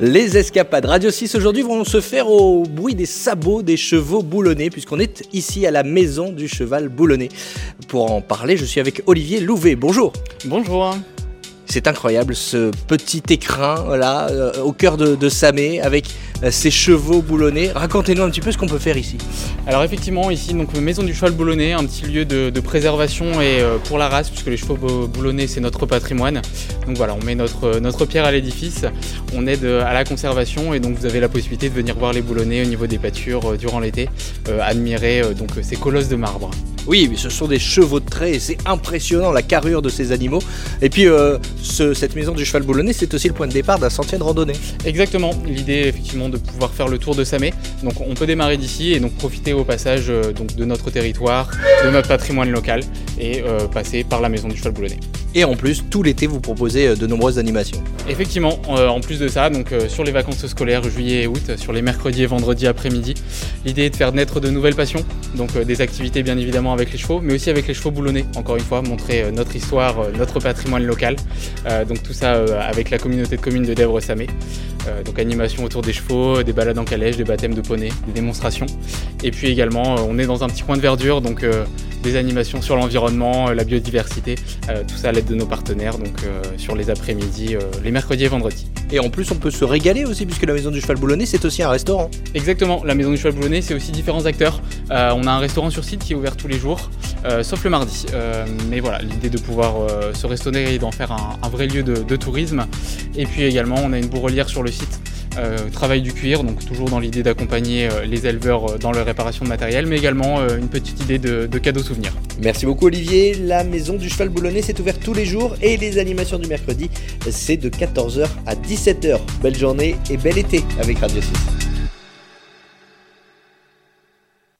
Les escapades Radio 6 aujourd'hui vont se faire au bruit des sabots des chevaux boulonnais, puisqu'on est ici à la maison du cheval boulonnais. Pour en parler, je suis avec Olivier Louvet. Bonjour. Bonjour. C'est incroyable ce petit écrin là, au cœur de Samé avec ces chevaux boulonnais. Racontez-nous un petit peu ce qu'on peut faire ici. Alors effectivement ici donc maison du cheval boulonnais, un petit lieu de préservation et pour la race, puisque les chevaux boulonnais c'est notre patrimoine. Donc voilà, on met notre pierre à l'édifice, on aide à la conservation et donc vous avez la possibilité de venir voir les boulonnais au niveau des pâtures durant l'été, admirer donc ces colosses de marbre. Oui, mais ce sont des chevaux de trait et c'est impressionnant la carrure de ces animaux. Et puis cette maison du cheval boulonnais, c'est aussi le point de départ d'un sentier de randonnée. Exactement, l'idée effectivement de pouvoir faire le tour de Samé. Donc on peut démarrer d'ici et donc profiter au passage donc de notre territoire, de notre patrimoine local et passer par la maison du cheval boulonnais. Et en plus, tout l'été, vous proposez de nombreuses animations. Effectivement, en plus de ça, donc sur les vacances scolaires, juillet et août, sur les mercredis et vendredis après-midi, l'idée est de faire naître de nouvelles passions, donc des activités bien évidemment avec les chevaux, mais aussi avec les chevaux boulonnais, encore une fois, montrer notre histoire, notre patrimoine local, donc tout ça avec la communauté de communes de Dèvres-Samé, donc animation autour des chevaux, des balades en calèche, des baptêmes de poney, des démonstrations, et puis également on est dans un petit coin de verdure, donc des animations sur l'environnement, la biodiversité, tout ça à l'aide de nos partenaires, donc sur les après-midi, les mercredis et vendredis. Et en plus, on peut se régaler aussi, puisque la maison du cheval boulonnais, c'est aussi un restaurant. Exactement, la maison du cheval boulonnais, c'est aussi différents acteurs. On a un restaurant sur site qui est ouvert tous les jours, sauf le mardi. Mais voilà, l'idée de pouvoir se restaurer et d'en faire un vrai lieu de tourisme. Et puis également, on a une bourrelière sur le site. Travail du cuir, donc toujours dans l'idée d'accompagner les éleveurs dans leur réparation de matériel, mais également une petite idée de cadeaux souvenirs. Merci beaucoup Olivier. La maison du cheval boulonnais, c'est ouvert tous les jours et les animations du mercredi, c'est de 14h à 17h. Belle journée et bel été avec Radio 6.